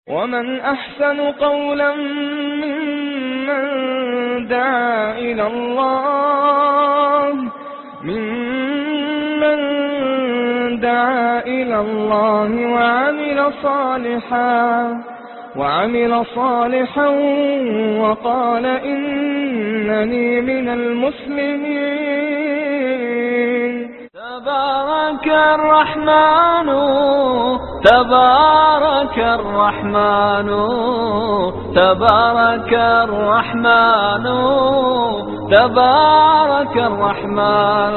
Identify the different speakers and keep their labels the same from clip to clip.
Speaker 1: ومن أحسن قولا ممن دعا إلى الله وعمل صالحا وقال إنني من المسلمين.
Speaker 2: تبارك الرحمن تبارك الرحمن تبارك الرحمن تبارك الرحمن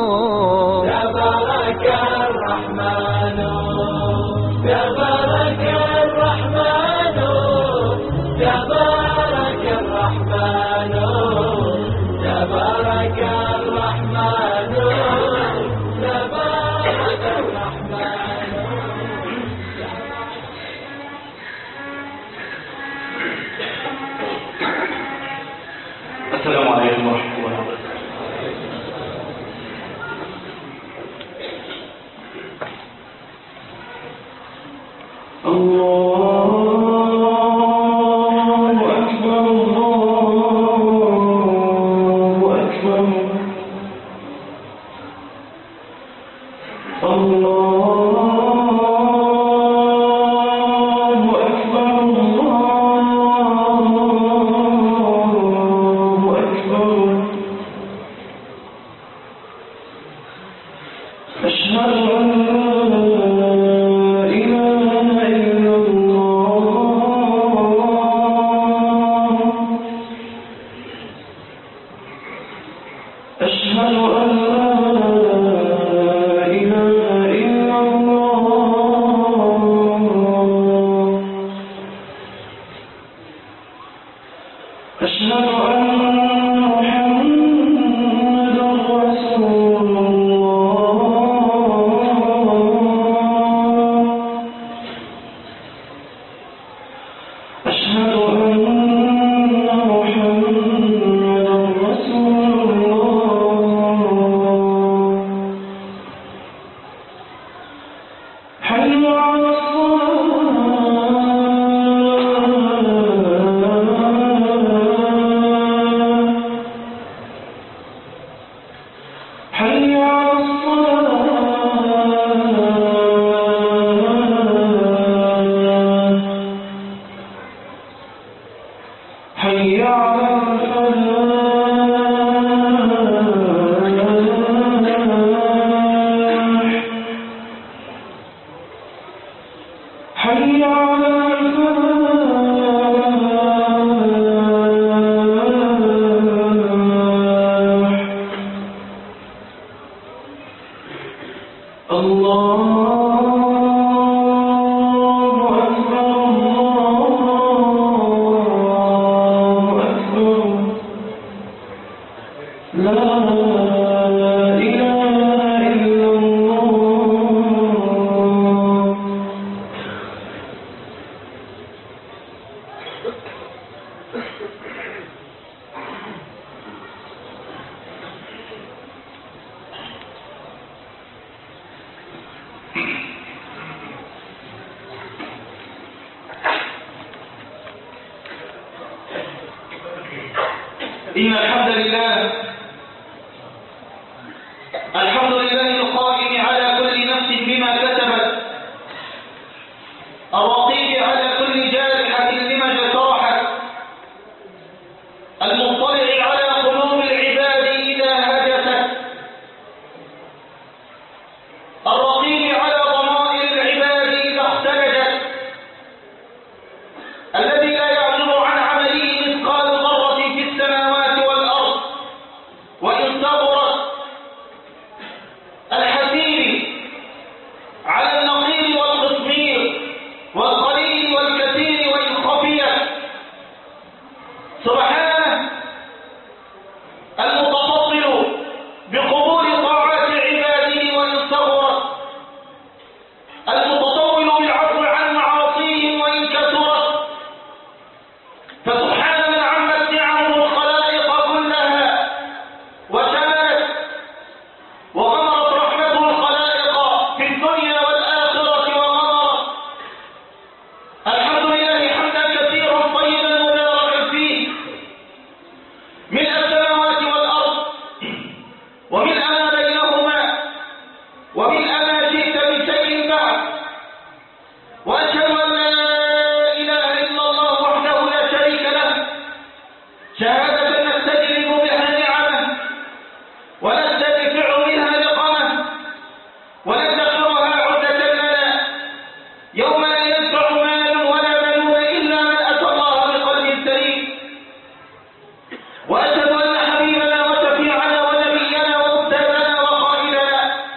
Speaker 2: تبارك الرحمن تبارك الرحمن تبارك الرحمن تبارك الرحمن تبارك الرحمن.
Speaker 3: السلام عليكم ورحمة الله وبركاته. الله أكبر الله أكبر الله أكبر الله أكبر. أشهد أن إن الحمد لله القائم على كل نفس بما كسبت، الرقيب على كل جارحة لما جرحت، المطلع على قلوب العباد إذا هجست، الرقيب على ضمائر العباد إذا اختلجت، الذي لا يعزب عن عمله مثقال ذرة في السماوات والأرض وإن صبرت، الحسيب على النقير والقطمير والقليل والكثير وإن خفيت، سبحانه وأشهد أن لا إله إلا الله وحده لا شريك له شهادة نستجلب بها نعمه ونستدفع بها نقمه وندخرها عدة لنا يوم لا ينفع مال ولا بنون إلا من أتى الله بقلب سليم. وأشهد أن حبيبنا وشفيعنا ونبينا وأستاذنا وقائدنا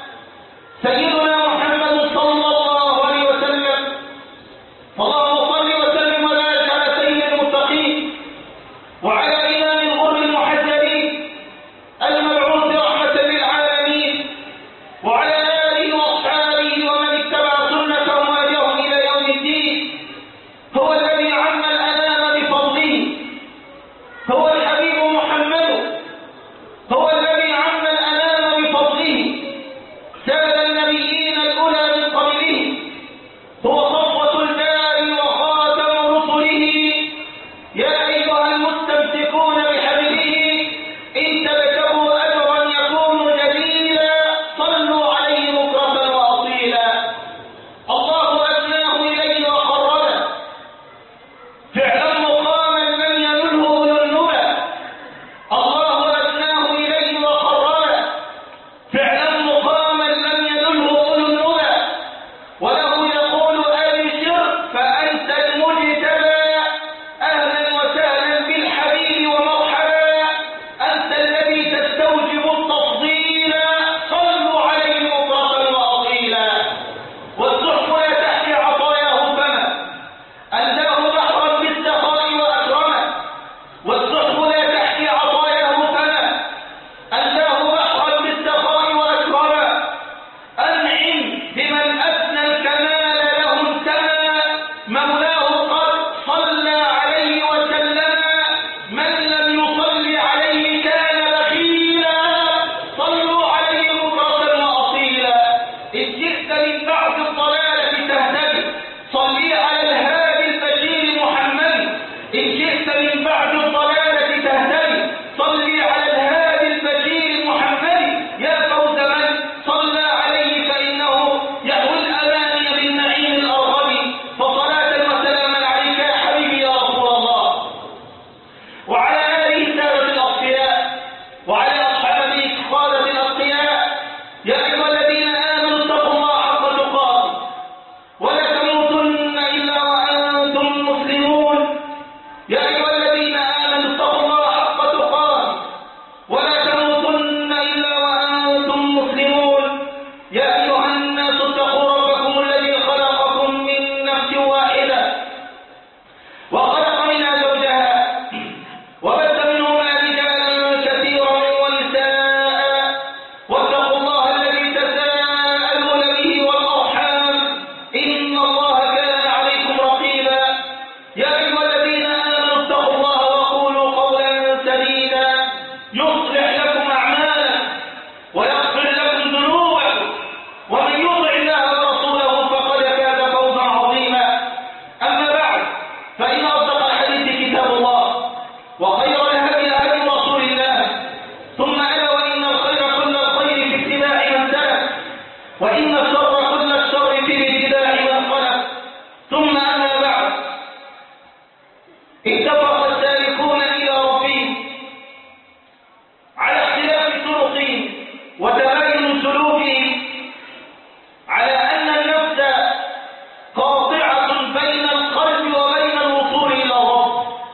Speaker 3: سيدنا محمد صلى الله عليه وسلم. اللهم صل وسلم وبارك على سيد المتقين وعلى إمام الغر المحجلين المبعوث رحمة للعالمين وعلى آله وأصحابه ومن اتبع سنتهم وهديهم إلى يوم الدين. هو الذي عم الأنام بفضله، هو الحبيب محمد، هو الذي عم الأنام بفضله، ساد النبيين الأولى من قبله، هو صفوة الباري وخاتم رسله. يا أيها المستمسكون بحبله إن تبتغوا أجرا يكون جليلا صلوا عليه بكرة وأصيلا. الله أثناه إليه وقربه فعلا مقاما لم ينله أولو النبى. الله أثناه إليه وقربه فعلا مقاما لم ينله أولو النبى. وله يقول أبشر فأنت المجتبى. أهلا وسهلا بالحبيب ومرحبا، أنت الذي تستوجب التفضيل صلوا عليه بكرة وأصيلا. والسحب لا تحكي عطاياه فما ألداه بحرا بالسخاء وأكرمه. والسحب لا تحكي عطاياه فما ألداه بحرا بالسخاء وأكرمه. أنعم بمن أثنى الكمال له انتمى، مولاه قد صلى عليه وسلم، من لم يصل عليه كان بخيلا صلوا عليه بكرة وأصيلا. إذ جئت من بعد الضلالة تهتدي صلي على الهادي البشير محمد. إن جئت من بعد الضلالة تهتدي صلي على الهادي البشير محمد. يا فوز من صلى عليه فإنه يحوي الأماني بالنعيم الأرغب. فصلاة وسلاما عليك يا حبيبي يا رسول الله، وعلى آله سادة الأصفياء، وعلى أصحابه قادة الأتقياء. يا أيها الذين آمنوا اتقوا الله حق تقاته ولا تموتن إلا وأنتم مسلمون. يا أيها الذين آمنوا اتقوا الله حق تقاته ولا تموتن إلا وأنتم مسلمون. يا أيها الناس اتقوا ربكم الذي خلقكم من نفس واحدة وخلق منها زوجها وبث منهما رجالا كثيرا ونساء، واتقوا الله الذي تساءلون به والأرحام إن الله كان عليكم رقيبا. يا أيها الذين آمنوا اتقوا الله وقولوا قولا سديدا يصلح لكم أعمالكم ويغفر لكم ذنوبكم، ومن يطع الله ورسوله فقد فاز فوزا عظيما. أما بعد، فإن أصدق الحديث كتاب الله، وخير الهدي هدي رسول الله، ثم ألا وإن الخير كل الخير في اتباع من سلف، وإن الشر كل الشر في ابتداع من خلف. ثم أما بعد، اتفق السالكون إلى ربهم على اختلاف طرقهم وتباين سلوكهم على أن النفس قاطعة بين القلب وبين الوصول إلى الرب.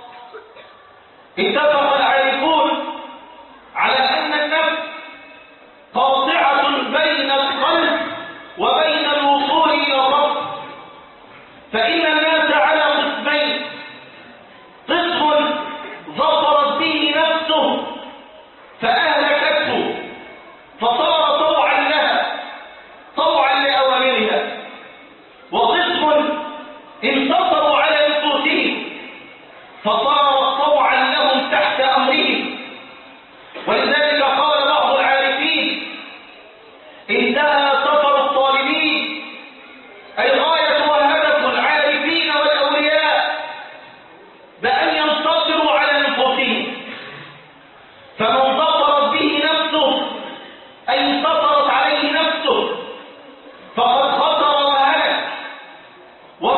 Speaker 3: اتفق العارفون على أن النفس قاطعة بين القلب وبين الوصول إلى الرب. فإن الناس على قسمين: قسم ظفرت به نفسه فأهلكته فصار طوعا لها، طوعا لأوامرها، وقسم انتصروا على نفوسهم فصارت طوعا لهم تحت أمرهم. ولذلك قال بعض العارفين: انتهى سفر الطالبين، أي غاية وهدف العارفين والأولياء، بأن ينتصروا على نفوسهم. فمن ظفرت به نفسه أي انتصرت عليه نفسه فقد خسر وهلك.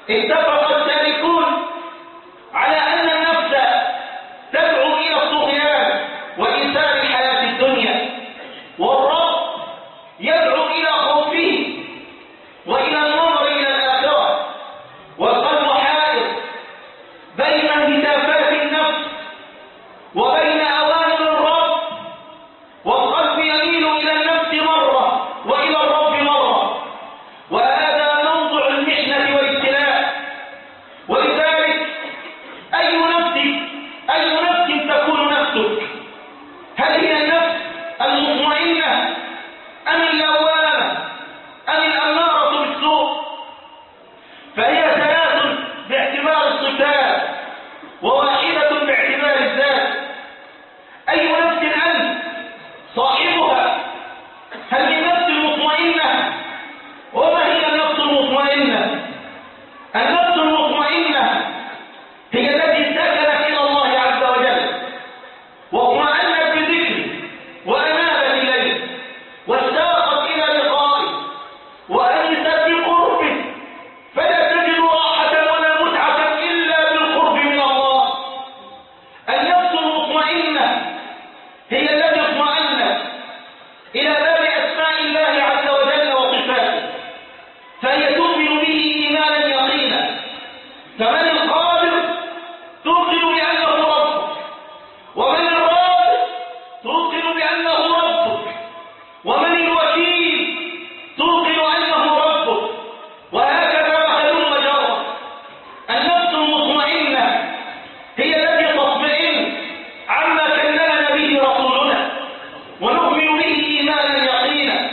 Speaker 3: اتفق السالكون على أن النفس تدعو إلى الطغيان وإيثار الحياة الدنيا، والرب يدعو إلى خوفه وإلى النظر إلى الآخرة، والقلب حائر بين هتافات النفس وبين أوامر الرب، والقلب يميل إلى النفس مرة وإلى الرب مرة، وهذا موضع المحنة والابتلاء. ولذلك أي نفس تكون نفسك؟ هل هي النفس المطمئنة أم اللوامة أم الأمارة بالسوء؟ فهي ثلاث باعتبار الصفات وواحدة باعتبار الذات. أي نفس أنت صاحبها؟ هل هي النفس المطمئنة؟ وما هي النفس المطمئنة؟ النفس المطمئنة هي التي سكنت إلى الله عز وجل واطمأنت بذكره وأنابت إليه واشتاقت إلى لقائه وأنست بقربه، فلا تجد راحة ولا متعة إلا بالقرب من الله. النفس المطمئنة هي التي اطمأنت إلى باب أسماء الله عز وجل وصفاته، فهي تؤمن به إيمانا يقينا. فمن القادر توقن بأنه ربك، ومن الرازق توقن بأنه ربك، ومن الوكيل توقن أنه ربك، وهكذا هلم جرى. النفس المطمئنة هي التي تطمئن عما كلمنا به رسولنا ونؤمن به إيمانا يقينا،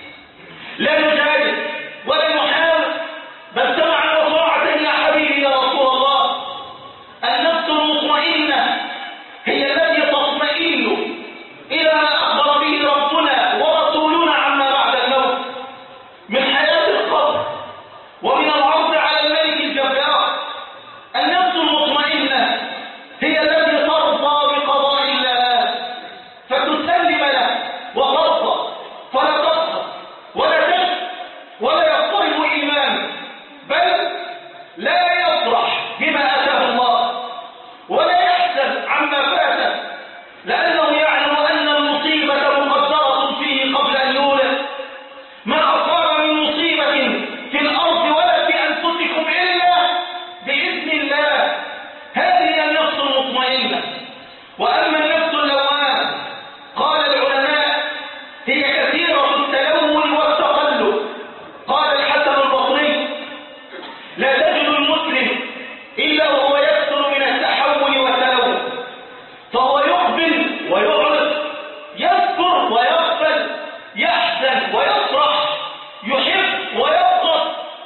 Speaker 3: لا نجادل ولا نحاول، بل سمعا وطاعة يا حبيبي يا رسول الله. النفس المطمئنة هي التي تطمئن إلى ما أخبر به ربنا ورسولنا عما بعد الموت من حياة القبر ومن العرض على الملك الجبار. النفس المطمئنة هي التي ترضى بقضاء الله فتسلم له وترضى، فلا تسخط ولا تشك ولا يضطرب إيمانه، بل لا يفرح بما آتاه الله ولا يحزن عما فاته، لأنه يعلم أن المصيبة مقدرة فيه قبل أن يولد. ما أصاب من مصيبة في الأرض ولا في أنفسكم إلا بإذن الله. هذه النفس المطمئنة. وأما النفس اللوامة قال العلماء هي كثيرة التلون والتقلب. قال الحسن البصري: لا تجد المسلم إلا وهو يكثر من التحول والتلون، فهو يقبل ويعرض، يذكر ويغفل، يحزن ويفرح، يحب ويبغض،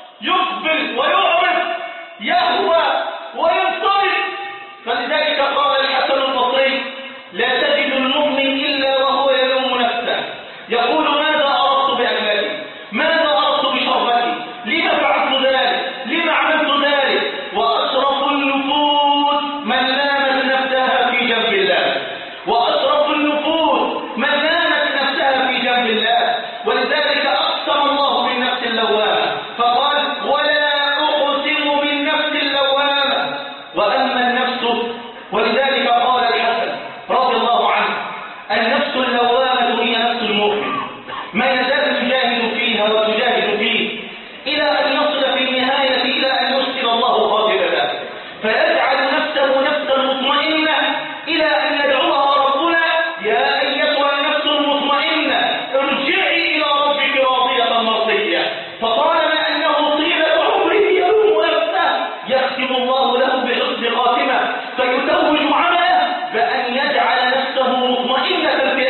Speaker 3: يقبل ويعرض، يهوى ويضطرب. فلذلك قال الحسن البصري: لا تجد المؤمن إلا وهو يلوم نفسه، يقول: ماذا أردت بأكلتي؟ ماذا أردت بشربتي؟ لما فعلت ذلك؟ لما عملت ذلك؟ وأشرف النفوس من لامت نفسها في جنب الله، وأشرف النفوس من لامت نفسها في جنب الله. ولذلك أقسم الله بالنفس اللوامة فقال: ولا أقسم بالنفس اللوامة. وأما النفس، ولذلك قال الحسن رضي الله عنه: النفس اللوامة هي نفس المؤمن، ما يزال يجاهد فيها وتجاهد فيه إلى أن يصل في النهاية إلى أن يرسل الله قابلته، فيجعل نفسه نفسا مطمئنة إلى أن يدعوها ربنا: يا أيتها النفس المطمئنة ارجعي إلى ربك راضية مرضية. فطالما أنه طيلة عمره يلوم نفسه، يختم الله له بحسن خاتمة، فيتوج عمله بأن يجعل نفسه مطمئنة في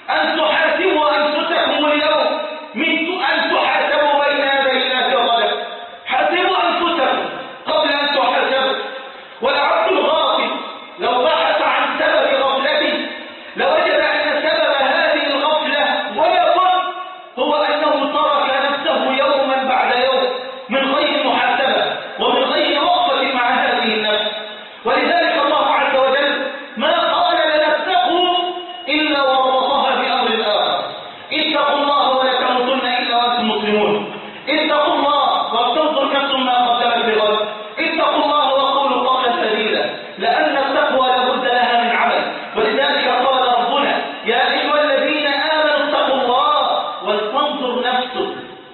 Speaker 3: أن تحاسبوا أنفسكم اليوم من أن تحاسبوا بين يدي الله غدا. حاسبوا أنفسكم قبل أن تحاسبوا. والعبد الغافل لو بحث عن سبب غفلته لوجد أن سبب هذه الغفلة ويظن هو أنه ترك نفسه يوما بعد يوم من غير محاسبة ومن غير وقفة مع هذه النفس. ولذلك الله عز وجل ما قال لنا اتقوا إلا وربطها بأمر آخر. اتقوا الله ولا تموتن إلا وأنتم مسلمون. اتقوا الله ولتنظر نفس ما قدمت بغد. اتقوا الله وقولوا قولا سديدا، لأن التقوى لابد لها من عمل. ولذلك قال ربنا يا أيها الذين آمنوا اتقوا الله ولتنظر نفس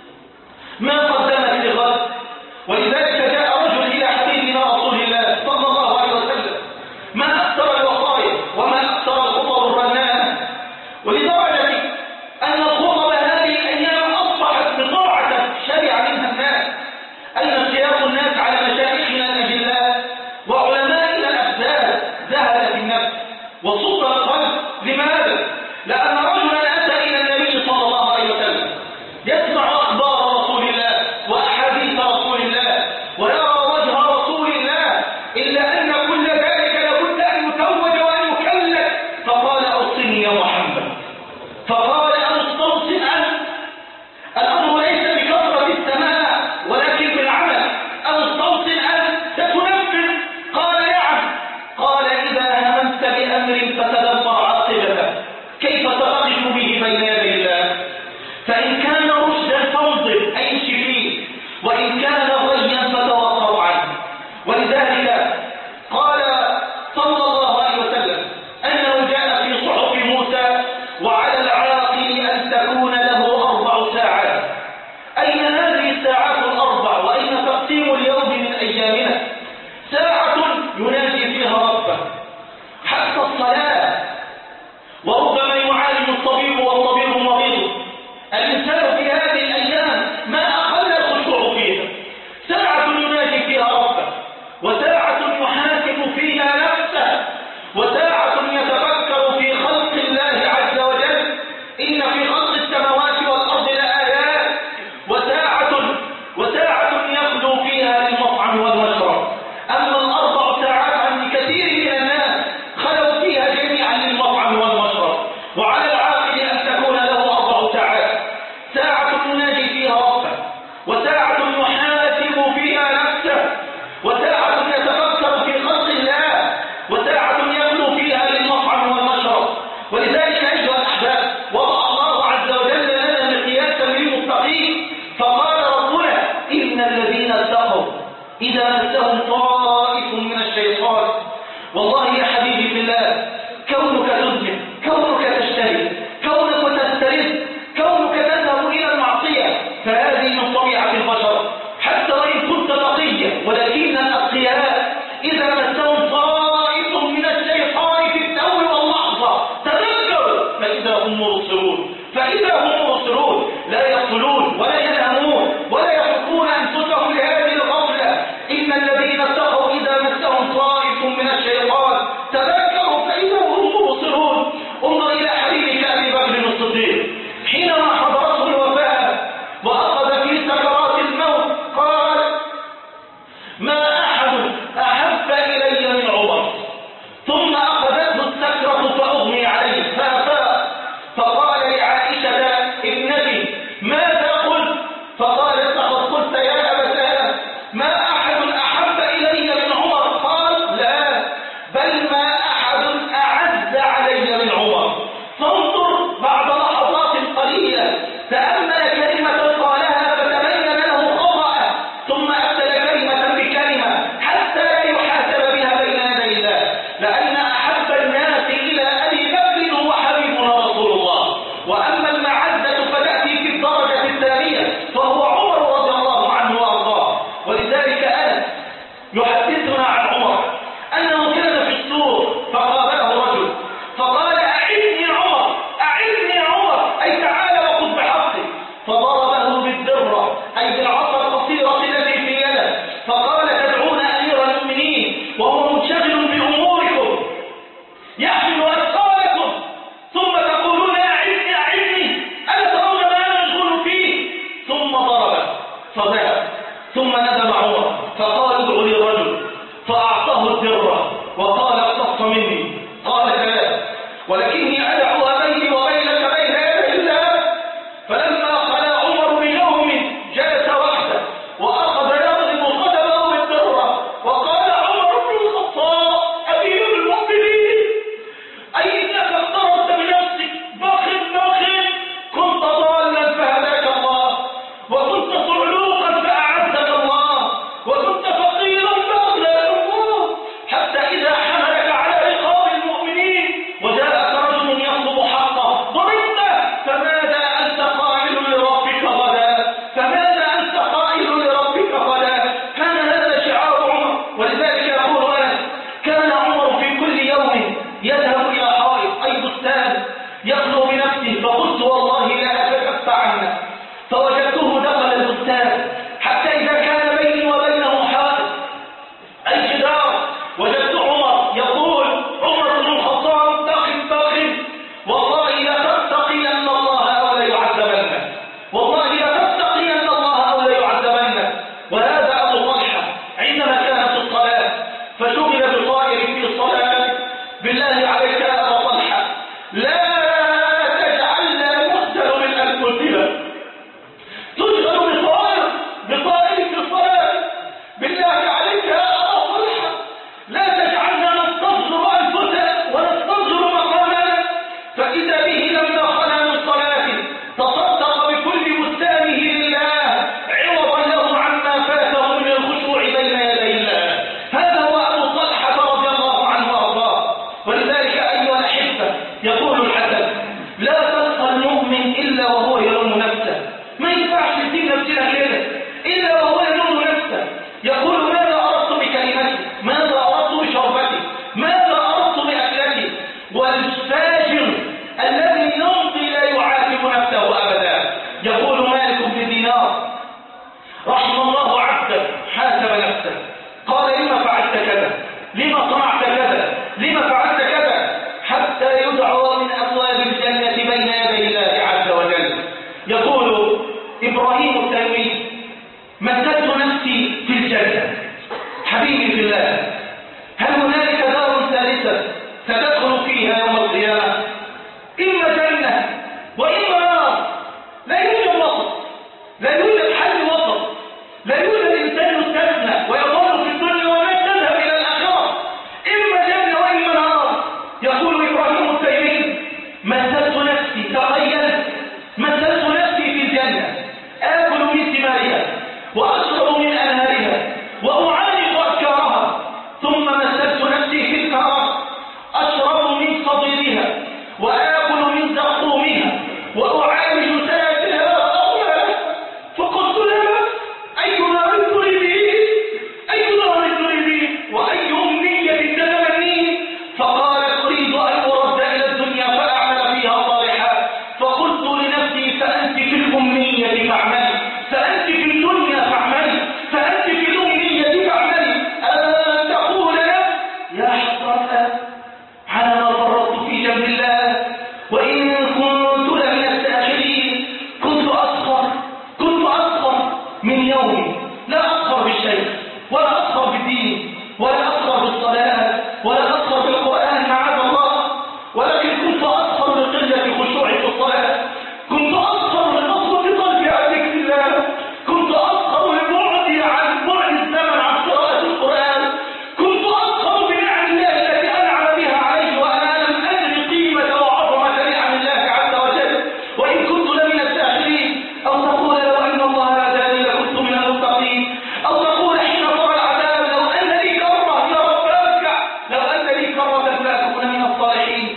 Speaker 3: ما قدمت لغد. ولذلك جاء رجل إلى حبيبنا رسول الله صلى الله عليه وسلم ما أكثر الوصايا وما أكثر الخطب الرنانة، ولدرجة أن الخطب هذه الأيام أصبحت بضاعة شرع منها الناس. أين سياق الناس على مشايخنا الأجلاء وعلمائنا الأفذاذ ذهبت النفس وصد القلب. لماذا؟ لأن رجلا أتى إلى النبي صلى الله عليه وسلم يسمع أخبار رسول الله وأحاديث رسول الله ويرى وجه رسول الله، إلا أن كل ذلك لابد أن يتوج وأن يكلف. فقال أوصني يا محمد. فقال أن استوصي أنت. الأمر ليس بكثرة السماء ولكن بالعمل. أن استوصي أنت ستنفذ. قال نعم. قال إذا هممت بأمر فتدبر عاقبته كيف تقف به بين يدي الله. فإن كان رشدا فانظر أي فيه، وإن كان غيا فتوقف عنه. ولذلك قال صلى الله عليه وسلم أنه جاء في صحف موسى وعلى العاقل أن تكون له 4 ساعات. أين هذه الساعات ال4 وأين تقسيم اليوم من أيامنا؟ ساعة يناجي فيها ربه حتى الصلاة، وربما يعالج الطبيب والطبيب مريض. الإنسان في هذه الأيام ما أقل الخشوع فيها. ساعة يناجي فيها ربه، وساعة يحاسب فيها نفسه، وساعة يتفكر في خلق الله عز وجل. إن في خلق السماوات والأرض لآيات. وساعة يخلو فيها للمطعم والمشرب. أما ال4 ساعات عند كثير من الناس خلوا فيها جميعا للمطعم والمشرب. وعلى العاقل أن تكون له 4 ساعات. ساعة يناجي فيها ربه، وساعة يحاسب فيها نفسه، وساعة يتفكر في خلق الله، وساعة يخلو فيها للمطعم والمشرب. ولذلك أيها الأحباب وضع الله عز وجل لنا مقياسا للمتقين. فقال ربنا إن الذين اتقوا إذا مسهم طائف من الشيطان. والله يا حبيبي في الله، كونك تذنب، كونك تشتهي، كونك تسترد، كونك تذهب إلى المعصية، فهذه من طبيعة البشر حتى وإن كنت تقيا. ولكن الأتقياء إذا مسهم طائف من الشيطان في التو واللحظة تذكروا فإذا هم مبصرون. لا يقتلون ولا ينامون ولا يحكون أنفسهم لهذه الغفلة. إن الذين اتقوا إذا مسهم طائف من الشيطان تذكروا فإذا هم مبصرون. انظر إلى حبيبك أبي بكر الصديق حينما حضرته الوفاة وأخذ في سكرات الموت قال ما أحد أحب إلي من عمر. ثم أخذته السكرة فأغمي عليه فأفاق. فقال لعائشة ابنتي ماذا قلت؟ إني أدعوها بيني وبينك بين يدي الله. فلما خلا عمر بيوم جلس وحده وأخذ يضرب قدمه بالدرة وقال عمر بن الخطاب أمير المؤمنين أي إنك اخترت بنفسك بخل كنت ضالا فهداك الله، وكنت صعلوقا فأعزك الله، وكنت فقيرا فأغناك الله، حتى إذا حملك على رقاب المؤمنين وجاءك رجل يطلب حقه ضربته. فماذا أنت قائل لربك غدا؟ فماذا أنت قائل لربك غدا؟ كان هذا شعار عمر. ولذلك يقول أنا كان عمر في كل يوم يذهب إلى حائط أي بستان يخلو بنفسه، فقلت والله لا أتكفى عنه، فوجدته دخل البستان حتى إذا كان بيني وبينه حائط أي جدار وجدت عمر يقول عمر بن الخطاب داخل والله لتتقين الله أو لا يعذبنك، والله لتتقين الله أو لا يعذبنك. وهذا أبو طلحة عندما كانت الصلاة فشغل بطائر في الصلاة. بالله عليك يا أبا طلحة لا تجعلنا نقتل من أنفسنا، تشغل بطائر في الصلاة. بالله عليك يا أبا طلحة لا تجعلنا نستصغر أنفسنا ونستصغر مقامنا. فإذا به لما خلا من صلاته تصدق بكل بستانه لله عوضا له عما فاته من الخشوع بين يدي الله. هذا هو أبو طلحة رضي الله عنه وأرضاه. ولذلك أيها الأحبة يقول الحسن لا تلقى المؤمن إلا وهو يلوم نفسه. ما ينفعش تسيب نفسنا كده إلا وهو يلوم نفسه. يقول ماذا أردت بكلمتي، ماذا أردت بشربتي، ماذا أردت بأكلتي. والفاجر الذي يمضي لا يعاتب نفسه أبدا. يقول مالك بن دينار رحم الله عبدا حاسب نفسه قال لما فعلت كذا، لما صنعت كذا، لما فعلت كذا، حتى يدعو من أبواب الجنة بين يدي الله عز وجل. يقول إبراهيم التيمي مثلت نفسي في الجنة. حبيبي في الله هل هنالك دار ثالثة ستدخل فيها يوم القيامة؟ إما جنة وإما نار. لا يوجد وسط، لا يوجد حل وسط، لا يوجد إنسان يستثنى ويظل في الدنيا ولا تذهب إلى الآخرة. إما جنة وإما نار. يقول إبراهيم التيمي مثلت نفسي، تخيل مثلت نفسي في الجنة آكل من ثمارها وأشرب من أنهارها وأعالج أفكارها، ثم مثلت نفسي في النار أشرب من صديدها وآكل من زقومها وأعالج سياسها وأغلالها. فقلت لها أي نار تريدين، أي نار تريدين وأي أمنية تتمنين؟ فقالت أريد أن أرد إلى الدنيا فأعمل فيها صالحا. فقلت لنفسي فأنت في الأمنية فاعملي، فأنت في الدنيا فاعملي، فأنت في الأمنية فاعملي. أن تقول يا حسرة على ما فرطت في جنب الله وإن كنت لمن الساخرين. كنت أسخر من يومي، لا أسخر بالشيخ ولا أسخر بالدين ولا أسخر بالصلاة ولا أسخر بالقرآن معاذ الله، ولكن كنت أسخر لقلة خشوعي في الصلاة، كنت أسخر لقسوة قلبي عن ذكر الله، كنت أسخر لبعدي عن بعد الزمن عن قراءة القرآن، كنت أسخر بنعم الله التي أنعم بها علي وأنا لم أدري قيمة وعظمة نعم الله عز وجل وإن كنت لمن الساخرين. أو تقول لو أن الله هداني لكنت من المتقين، أو تقول حين ترى العذاب لو أن لي كرة يا رب أرجع، لو أن لي كرة فأكون من الصالحين.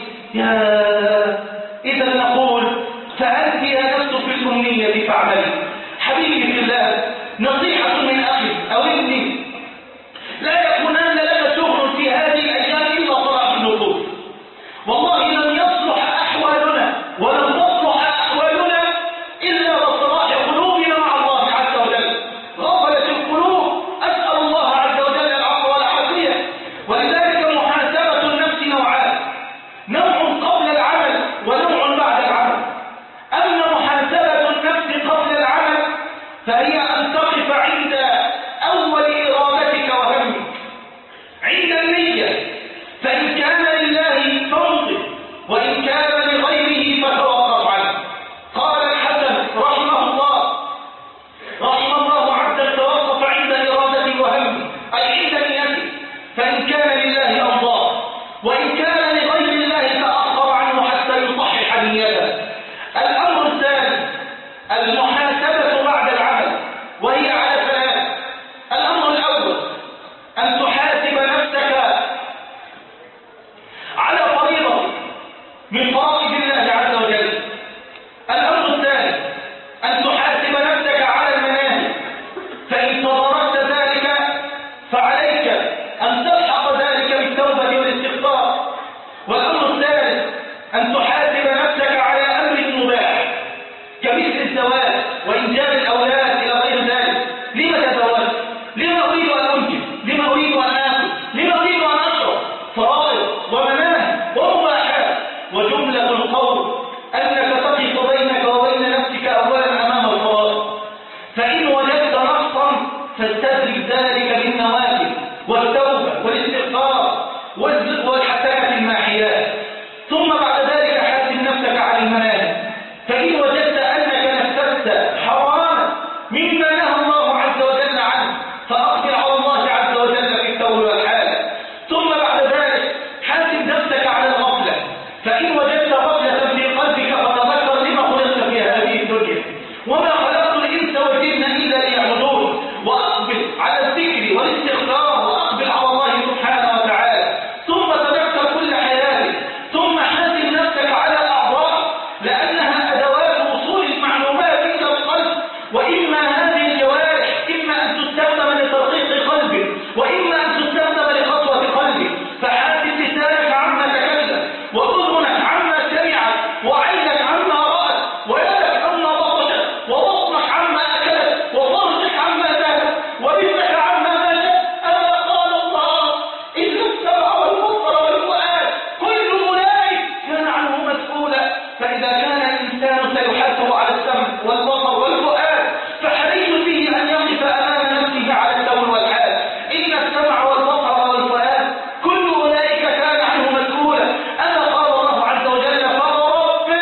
Speaker 3: إذا نقول فأنت يا نفس في الأمنية فاعملي. حبيبي في الله نصيحة من أخي أو ابني لا يكونن لنا شغل في هذه الأيام إلا صلاح النفوس. والله لن يصلح أحوالنا ولن تصلح أحوالنا إلا بصلاح قلوبنا مع الله عز وجل. غفلت القلوب، أسأل الله عز وجل العفو والعافية. ولذلك محاسبة النفس نوعان، نوع قبل العمل ونوع بعد العمل. أما محاسبة النفس قبل العمل فهي أن تقف عند أول إرادتك وهمك، عند النية، فإن كان لله فانظر وإن كان والسمع والبصر والفؤاد، فحري به أن يقف أمام نفسه على التون والحال. إن السمع والبصر والفؤاد كل أولئك كان عنه مسؤولا. أما قال الله عز وجل فرب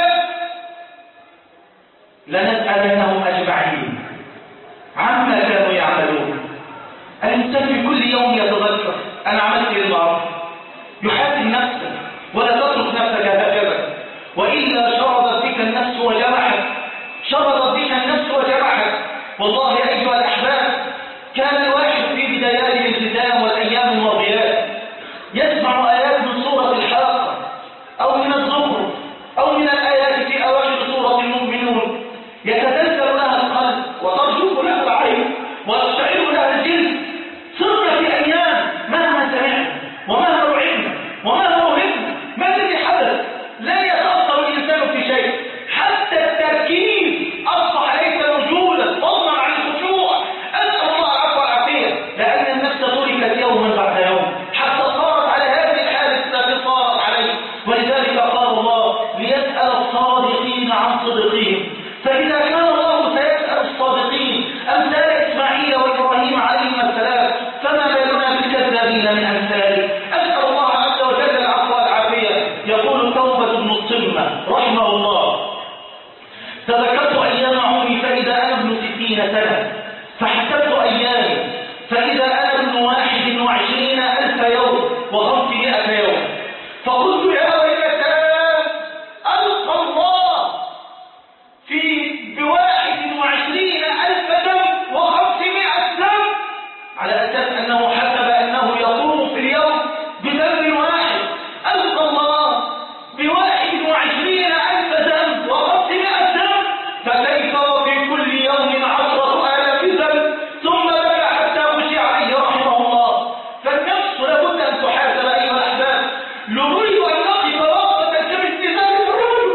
Speaker 3: لنسألنهم أجمعين عما كانوا يعملون. الإنسان في كل يوم يتذكر أنا عملت إيه النهارده، يحاسب نفسه ولا تترك نفسك هكذا، وإلا شردت بك النفس وجرحت، شردت بك النفس وجرحت. والله أيها الأحباب، كان الواحد في بدايات الالتزام والأيام الماضيات يسمع آيات من سورة الحاقة أو من الزخرف أو من الآيات في أواخر سورة المؤمنون، يتزلزل لها القلب وترجف لها العين ويشعر لها الجلد. صرنا في أيام مهما سمعنا ومهما رعبنا ومهما وهمنا ما الذي حدث لا يتأثر الإنسان في شيء، حتى التركيز أصبح ليس موجودا فضلا عن الخشوع. أسأل الله العفو والعافية، لأن النفس تركت يوما بعد يوم حتى صارت على هذه الحالة التي صارت عليه. ولذلك قال الله ليسأل الصادقين عن صدقهم، فإذا كان الله سيسأل الصادقين أمثال إسماعيل وإبراهيم عليهما السلام، فما بالنا بالكذابين من أمثاله. أسأل الله عز وجل العفو والعافية. يقول توبة بن الصمة رحمه الله: تذكرت أيام عمري فإذا أنا ابن 60 سنة، فحسبت أيامي فإذا أنا ابن 21,000 يوم و500 يوم، فقلت يا ويلتى ألقى الله في 21,000 ذنب و500 ذنب، على أساس أنه حسب أنه يقوم في اليوم بذنب واحد. ألقى الله ب21,000 ذنب و500 ذنب، فكيف وفي كل يوم 10,000 ذنب؟ ثم بكى حتى خشي عليه رحمه الله. فالنفس لابد أن تحاسب أيها الأحباب. نريد أن نقف وقفة كمثل ذلك الرجل.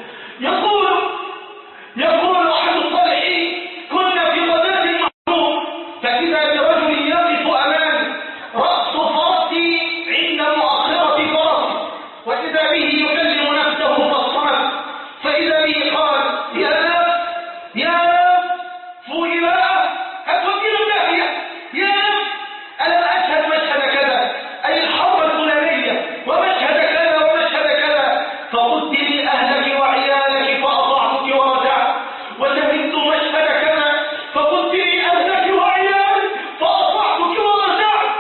Speaker 3: يقول أحد الصالحين: كنا في غداة المحروم، فإذا برجل يقف أمامي رأس فرسي عند مؤخرة فرسي، وإذا به يكلم نفسه فالصمت، فإذا به قال: يا نفس فوقي بقى، هتودينا الناحية، يا نفس ألم أشهد مشهد كذا، أي الحرب الفلانية، ومشهد كذا ومشهد كذا، فقلت لي أهلك وعيالك فأطعتك ورجعت، وشهدت مشهد كذا فقلت لي أهلك وعيالك فأطعتك ورجعت،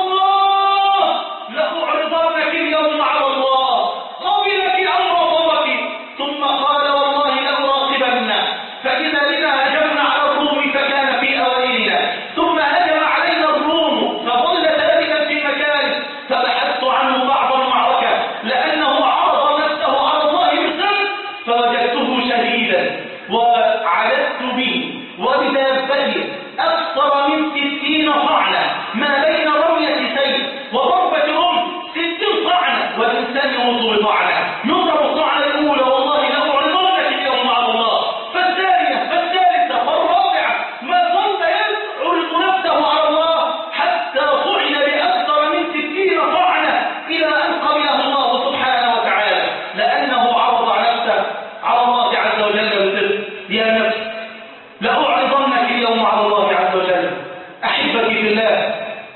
Speaker 3: والله لأعرضنك اليوم على الله قبلك أم رفضك. ثم قال: والله لأراقبن. فإذا بنا هجمنا على الروم فكان في أوائلنا، ثم هجم علينا الروم فظل ثابتا في مكانه، فبحثت عنه بعض المعركة لأنه عرض نفسه على الله بالذنب، فوجدته شهيدا، وعلت به وبدابته أكثر من 60 طعنة، ما بين رمية سيف وضربة 60 طعنة، والإنسان يموت بطعنة. يضرب الطعنة الأولى: والله لأعرضنك اليوم على الله. فالثانية، فالثالثة، والرابعة، ما ظل يعرض نفسه على الله حتى طعن بأكثر من 60 طعنة، إلى أن قبله الله سبحانه وتعالى، لأنه عرض نفسه على الله عز وجل بالصدق. يا نفس لأعرضنك اليوم على الله عز وجل. أحبتي في الله،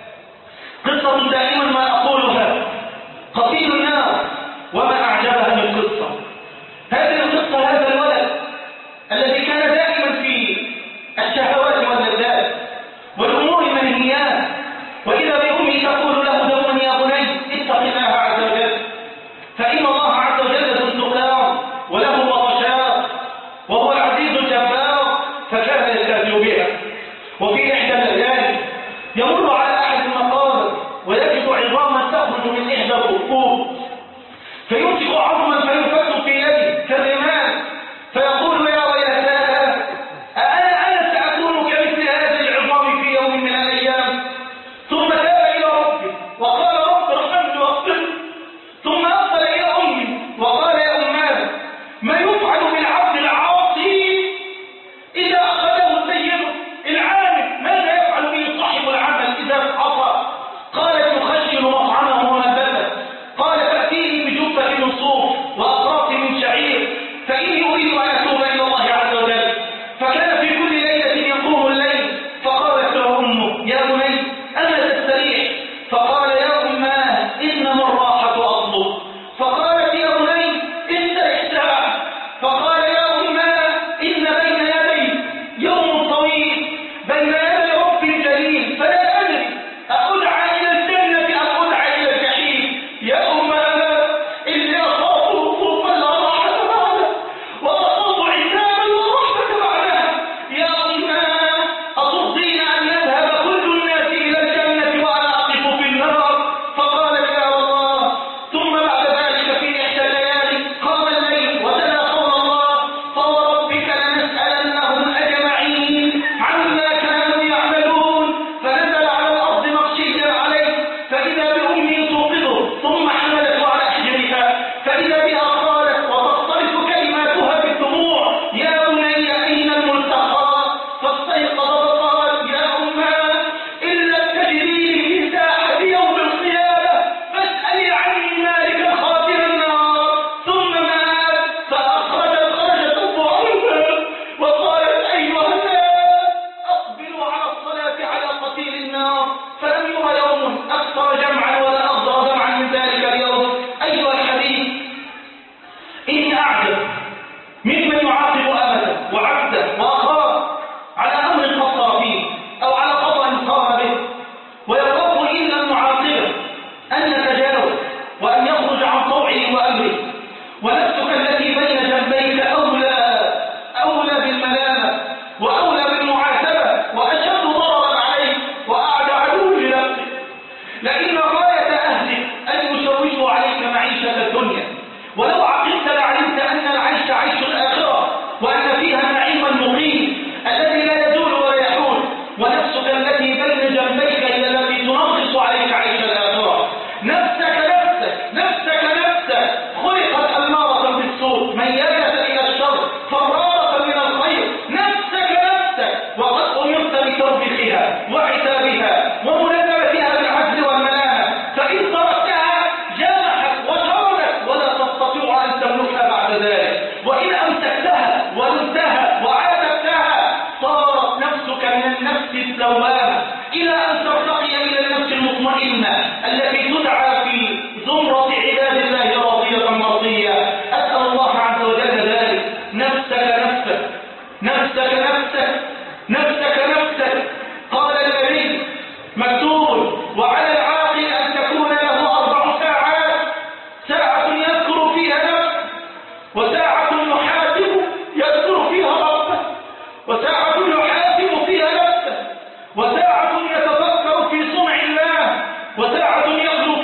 Speaker 3: قصة دائما ما أقولها: قتيل النار وما أعجبها من قصة. هذه القصة هذا الولد الذي كان دائما في الشهوات واللذات والأمور المنهيات، وإذا بأمه تقول له دوما: يا بني اتق الله عز وجل، فإن الله عز وجل ذو انتقام وله بطشات وهو العزيز الجبار. فكان يستهزئ بها. وفي إحدى الليالي يمر على أحد المقابر ويجد عظاما تخرج من إحدى الخطوط، فيمسك عظما فينفث في يده كالرمال، فيقول: يا ويلتاه من يعاقب أمته وعبده وأخاه على أمر قصر فيه أو على خطأ قام به، ويخاف إلا المعاقبة أن يتجاوز وأن يخرج عن طوعه وأمره. ونفسك التي بين جنبيك أولى بالملامة وأولى بالمعاتبة وأشد ضررا عليك وأعدى عدو لنفسك، لأن غاية أهلك أن يشوشوا عليك معيشة الدنيا. ولو عقلت لعلمت أن العيش عيش الآخرة وأن فيها النعيم المقيم الذي لا يزول ولا يحول. ونفسك التي بين جنبيك هي التي تنغص عليك عيش الآخرة. نفسك خلقت أمارة بالسوء ميالة إلى الشر فرارة من الخير. نفسك وقد أمرت بتوبيخها وعتابها ومنازلتها بالعدل والملامة، فإن تركتها جامحت وشردت ولا تستطيع أن تملكها بعد ذلك. وإن أمسكتها ولمتها وعاتبتها صارت نفسك من النفس اللوامة إلى أن ترتقي إلى النفس المطمئنة التي تدعى في زمرة عباد الله راضية مرضية. أسأل الله عز وجل ذلك. نفسك قال النبي مكتوب وعلى العاقل أن تكون له 4 ساعات، ساعة يذكر فيها نفسه، وساعة يذكر فيها ربه، وساعة يحاسب فيها نفسه، وساعة يتفكر في صنع الله، وساعة يخلو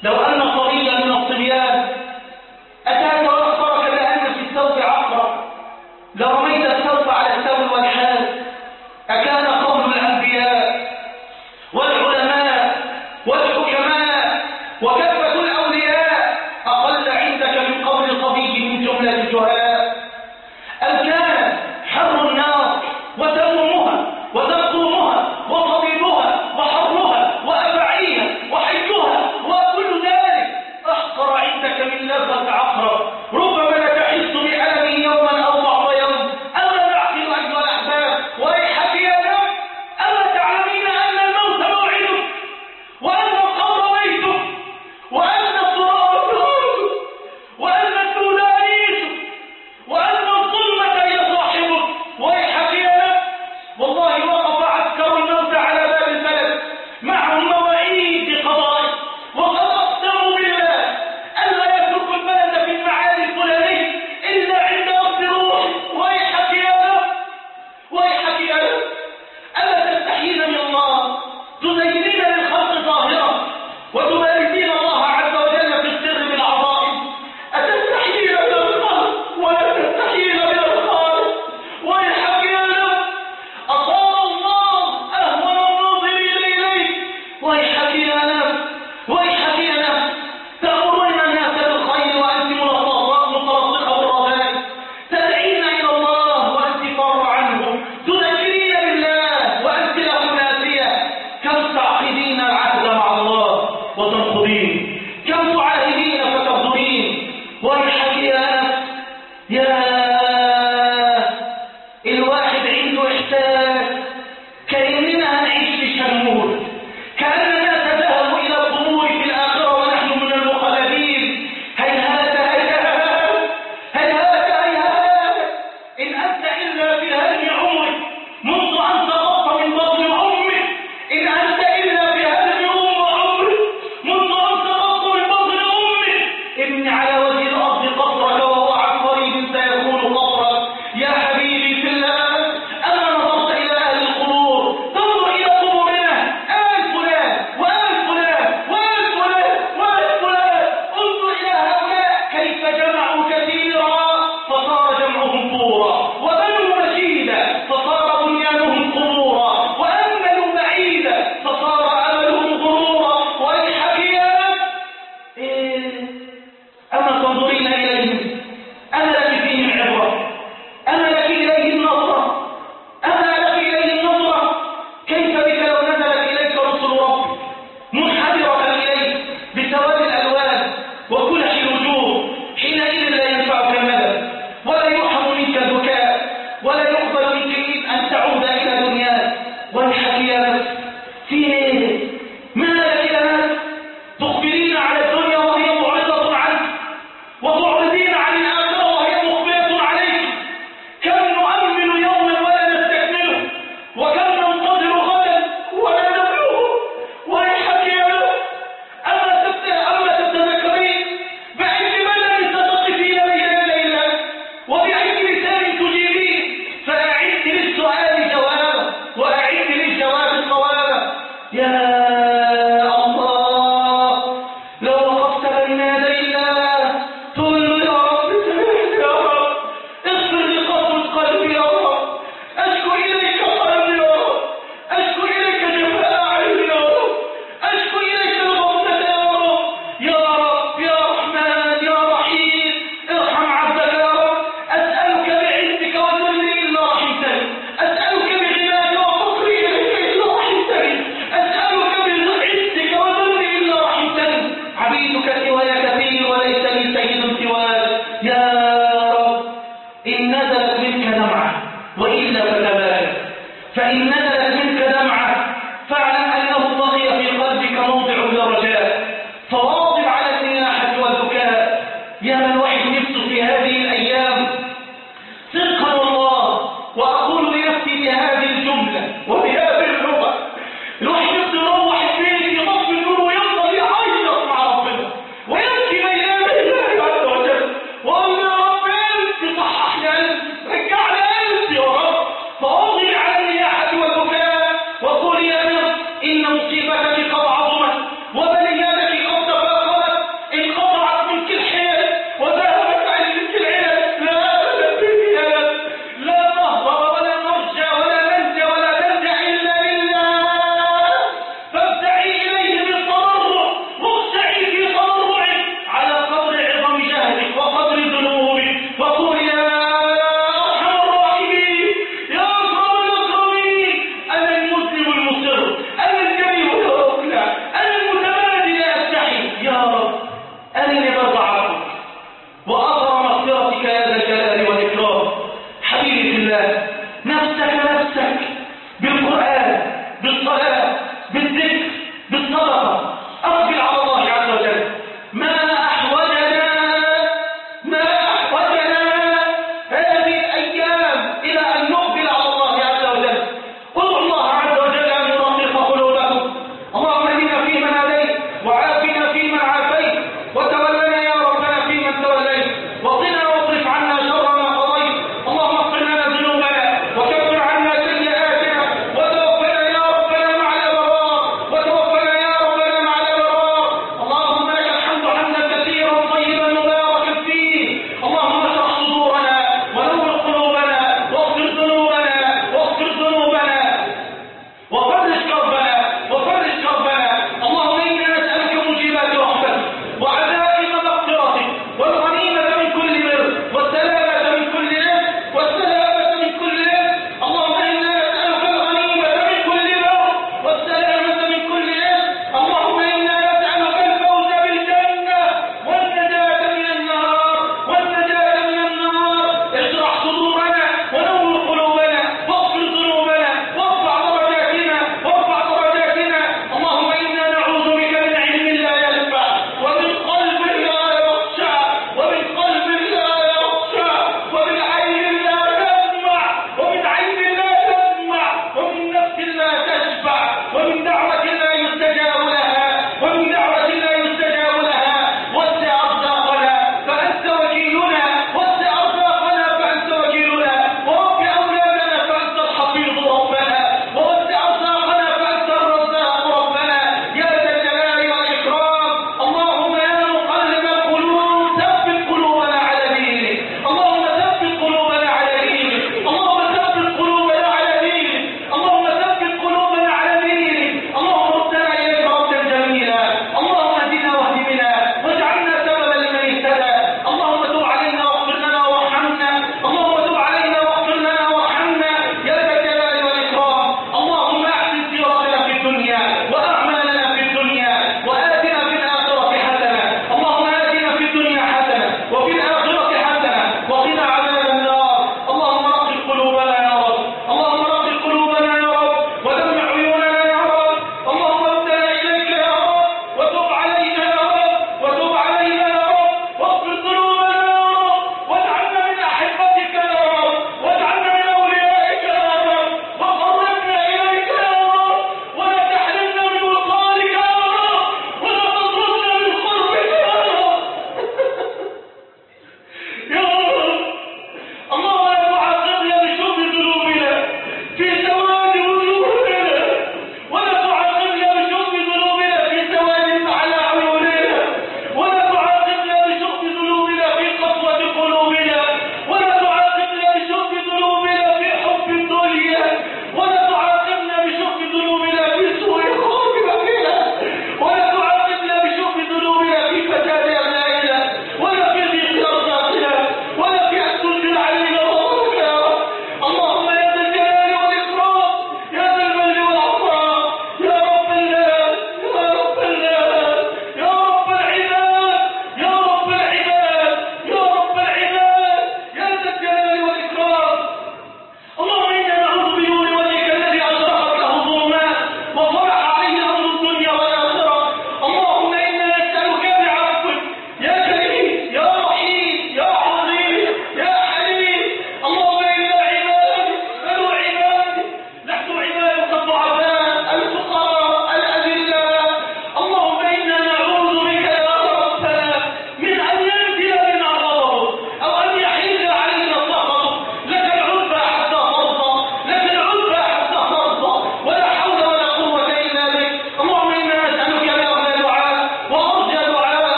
Speaker 3: لو أن صبيا من الصبيان أتاك وأخبرك بأن في الثوب عقرب لرميت الثوب على الثوب والحال. أكان قول الأنبياء والعلماء والحكماء وكافة الأولياء أقل عندك من قول صبي من جملة الجهلاء؟ أم كان حر النار وسمومها وزقومها وطبيبها وحرها وأفعيها وحيها وكل ذلك أحقر عندك من لفظة عقرب ربما لا تحس بألم يوما أو بعض يوم. ألا نعقل أيها الأحباب ويحك يا نفس، ألا تعلمين أن الموت موعدك وأن القبر بيتك وأن التراب فرارك وأن الدود أنيسك وأن الظلمة هي صاحبك؟ ويحك يا نفس، والله وقف عسكر الموت على باب البلد معهم مواعيد بقضائه وقد أقسموا بالله ألا يتركوا البلد في المعاد الفلاني إلا عند وقت روح. ويحك يا نفس، ويحك يا نفس، ألا تستحيين من الله؟ تزينين للخلق ظاهرة وتبارزين الله عز وجل في السر بالعظائم. أتستحيين من الله ولا تستحيين من الخالق؟ ويحك يا نفس، أصاب الله أهون الناظرين إليك. ويحك يا نفس، ويحك يا نفس، تأمرون الناس بالخير وأنت متلصقة بالرذائل، تدعين إلى الله وأنت فر عنه، تذكرين بالله وأنت له ناسية. كم تعقدين العهد مع الله وتنقضين، كم تعاهدين فتغدرين. ويحك يا نفس، يا الواحد عنده إحساس كأننا نعيش في شمول، كأننا نتذهب إلى القبور في الآخرة ونحن من المخلدين. هيهات هيهات هيهات هيهات، إن أنت إلا في هدم عمرك منذ أن سقطت من بطن أمك، إن أنت إلا في هدم عمرك منذ أن سقطت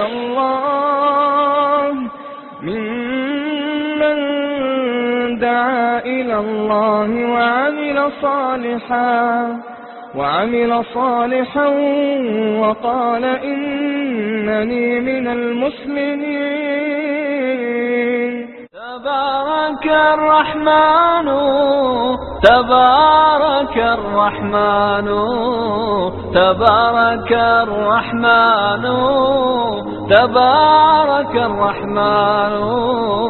Speaker 1: الله ممن دعا إلى الله وعمل صالحا وقال إنني من المسلمين.
Speaker 4: تبارك الرحمن تبارك الرحمن تبارك الرحمن تبارك الرحمن